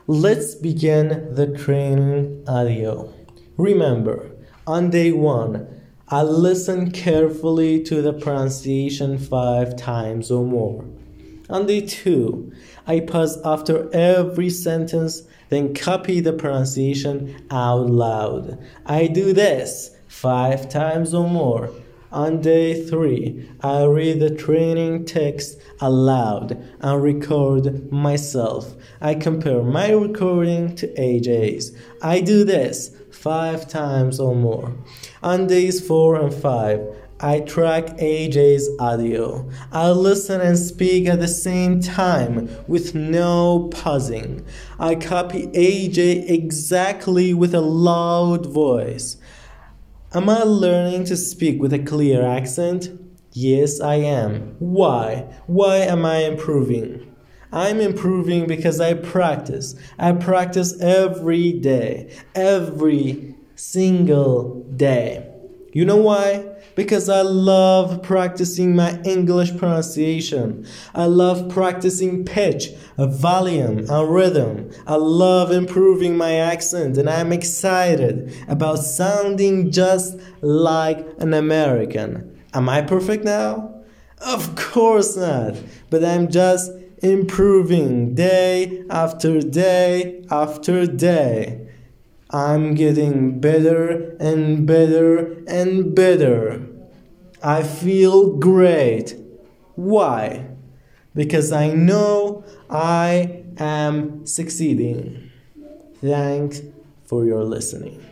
Let's begin the training audio. Remember, on day 1, I listen carefully to the pronunciation 5 times or more. On day 2, I pause after every sentence, then copy the pronunciation out loud. I do this 5 times or more. On day 3, I read the training text aloud and record myself. I compare my recording to AJ's. I do this 5 times or more. On days 4 and 5, I track AJ's audio. I listen and speak at the same time with no pausing. I copy AJ exactly with a loud voice. Am I learning to speak with a clear accent? Yes, I am. Why? Why am I improving? I'm improving because I practice. I practice every day, every single day. You know why? Because I love practicing my English pronunciation. I love practicing pitch, volume, and rhythm. I love improving my accent, and I'm excited about sounding just like an American. Am I perfect now? Of course not, but I'm just improving day after day after day. I'm getting better and better and better. I feel great. Why? Because I know I am succeeding. Thanks for your listening.